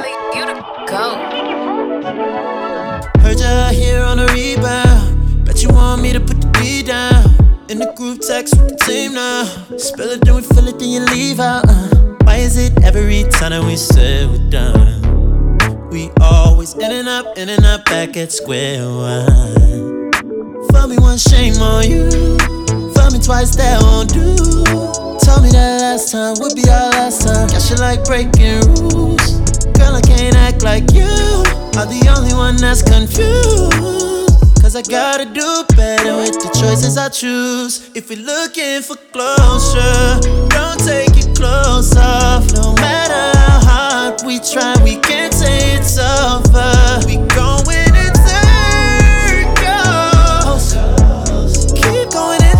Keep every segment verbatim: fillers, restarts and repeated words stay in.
Kelly, you the GOAT. Heard you out here on a rebound. Bet you want me to put the beat down. In the group text with the team now. Spill it, then we fill it, then you leave out. uh. Why is it every time that we say we're done, we always in and up, in and up, back at square one? For me once, shame on you. For me twice, that won't do. Told me that last time would be our last time. Guess you like breaking rules. Girl, I can't act like you are the only one that's confused. Cause I gotta do better with the choices I choose. If we're looking for closure, don't take your clothes off. No matter how hard we try, we can't say it's over. We going in circles, keep going in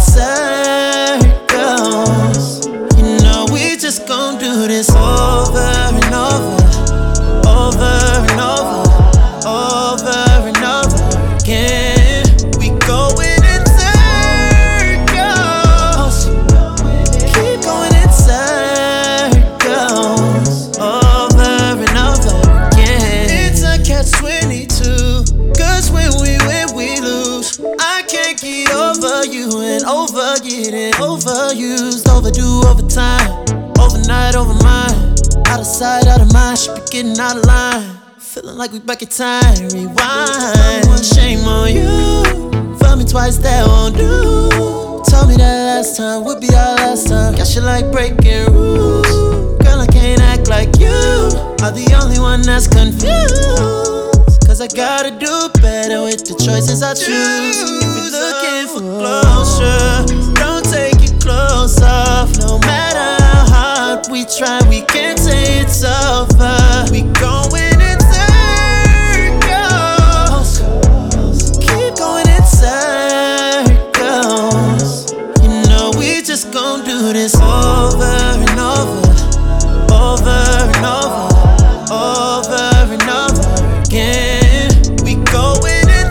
circles. You know we just gon' do this over and over, over and over, over and over again. We going in circles, keep going in circles, over and over again. It's a catch twenty-two, cause when we win, we lose. I can't get over you and over getting overused. Overdue overtime, overnight over mine. Out of sight, out of mind, should be getting out of line. Feeling like we back in time, rewind. One shame on you, for me twice, that won't do. Told me that last time would be our last time. Guess you like breaking rules. Girl, I can't act like you are the only one that's confused. Cause I gotta do better with the choices I choose. If you're looking for closure, don't take your clothes off. No matter how hard we try, we can't say it's over. We going in circles, keep going in circles. You know we just gon' do this over and over, over and over, over and over again. We going in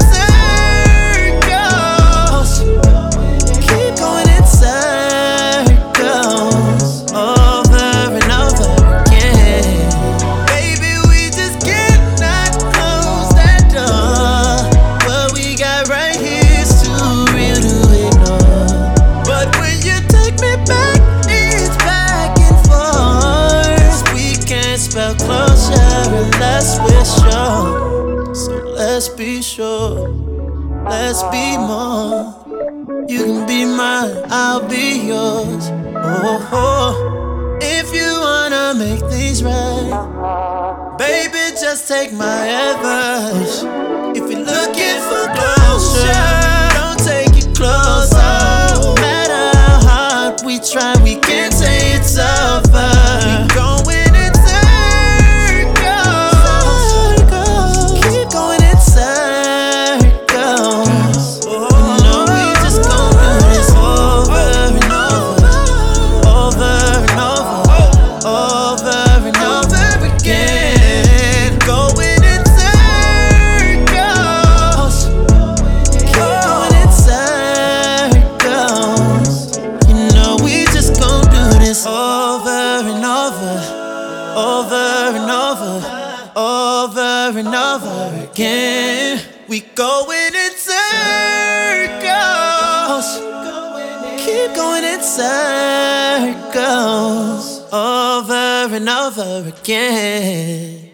circles, keep going in circles, over and over again. Baby, we just cannot close that door. What we got right here is too real to ignore. But when you take me back, it's back and forth. We can't spell closure unless we're sure. So let's be sure, let's be more. You can be mine, I'll be yours. Oh, oh. If you wanna make things right, baby, just take my advice. If you're looking for closure, don't take your clothes off. No matter how hard we try, we can't say it's over. We going in circles, keep going in circles. You know we just gon' do this over and over, over and over, over and over again. Going in circles, keep going in circles. You know we just gon' do this over and over, over and over, over and over again. We going in circles, keep going in circles, over and over again.